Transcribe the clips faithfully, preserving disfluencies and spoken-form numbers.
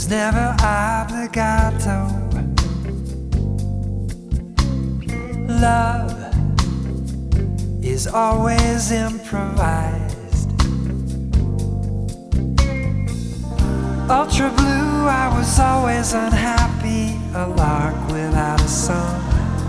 was never obligato. Love is always improvised. Ultra blue, I was always unhappy, a lark without a song.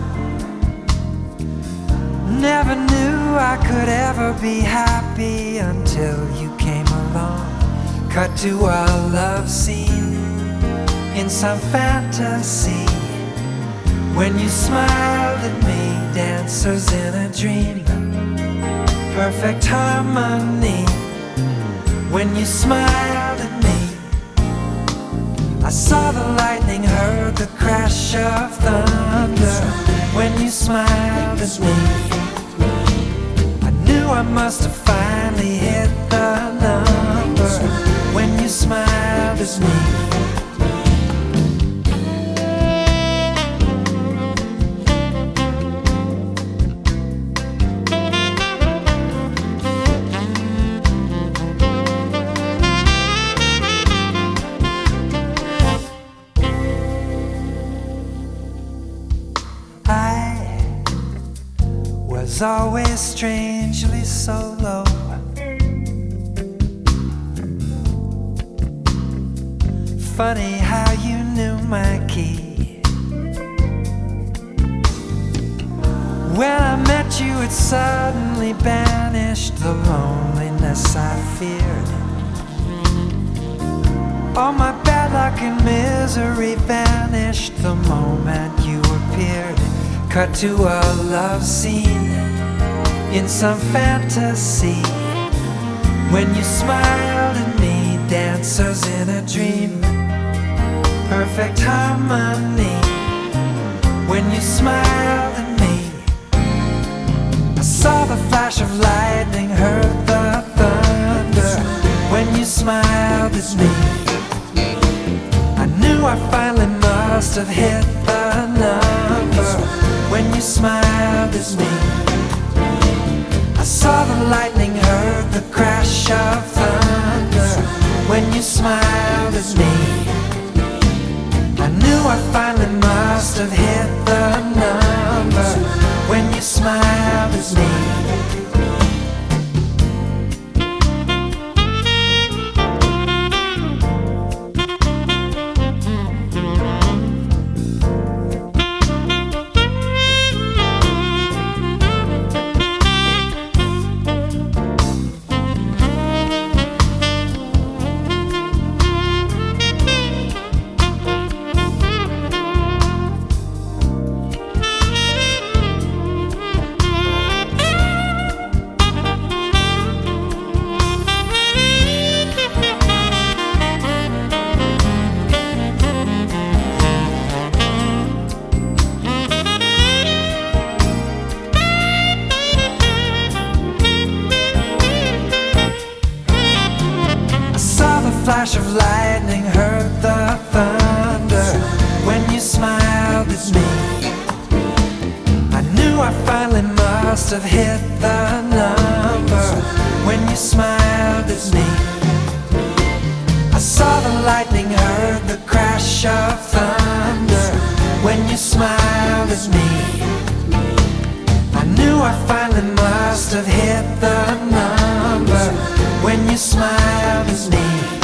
Never knew I could ever be happy until you came along. Cut to a love scene in some fantasy. When you smiled at me, dancers in a dream. Perfect harmony. When you smiled at me, I saw the lightning, heard the crash of thunder. When you smiled at me, I knew I must have finally hit the number. When you smiled at me, was always strangely so low. Funny how you knew my key. When I met you, it suddenly banished the loneliness I feared. All my bad luck and misery vanished the moment you appeared. Cut to a love scene in some fantasy. When you smiled at me, dancers in a dream. Perfect harmony. When you smiled at me, I saw the flash of lightning, heard the thunder. When you smiled at me, I knew I finally must have hit the number. When you smiled at me, I saw the lightning, heard the crash of thunder. When you smiled at me, I knew I finally must have hit the number. When you smiled at me, flash of lightning, heard the thunder. When you smiled at me, I knew I finally must have hit the number. When you smiled at me, I saw the lightning, heard the crash of thunder. When you smiled at me, I knew I finally must have hit the number. When you smiled at me,